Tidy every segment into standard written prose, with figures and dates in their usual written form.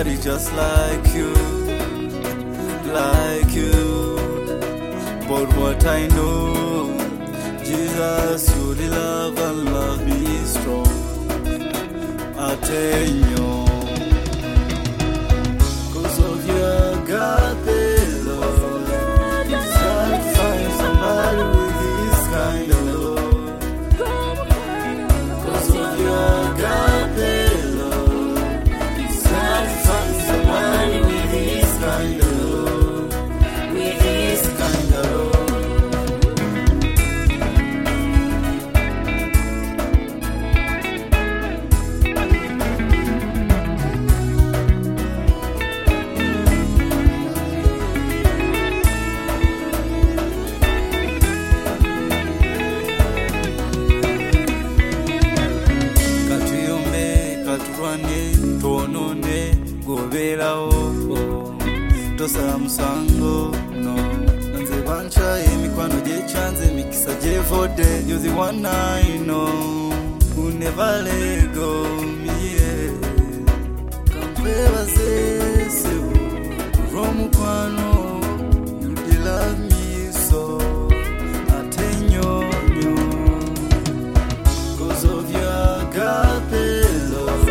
be just like you, like you. But what I know, Jesus, you the love and love me strong. I tell you, 'cause of your agape love, it's hard to find somebody with this kind of love. 'Cause of your agape love, it's hard to find somebody with this kind of love, with this kind of love. Tonone gobera o tosa musango no nze bancha emikwano je chanze mikisa je vode. You're the one I know who never let go me. Kampeva zese romu kwano, you did love me so. Atenyo nyo 'cause of your agape love.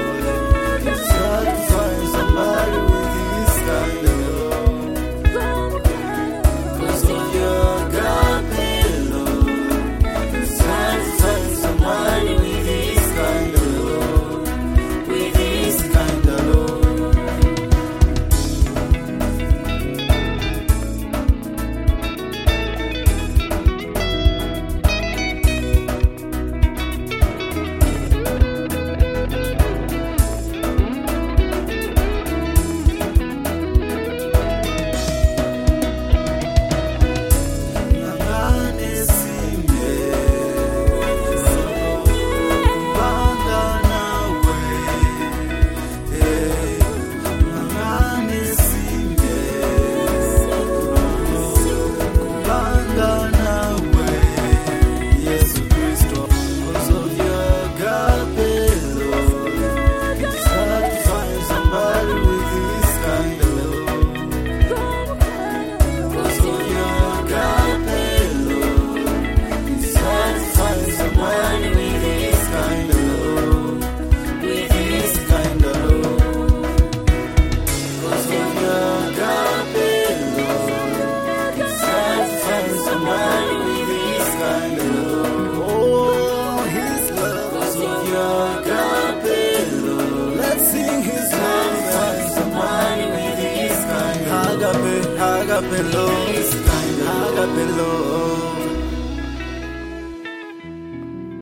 Agape love, agape love.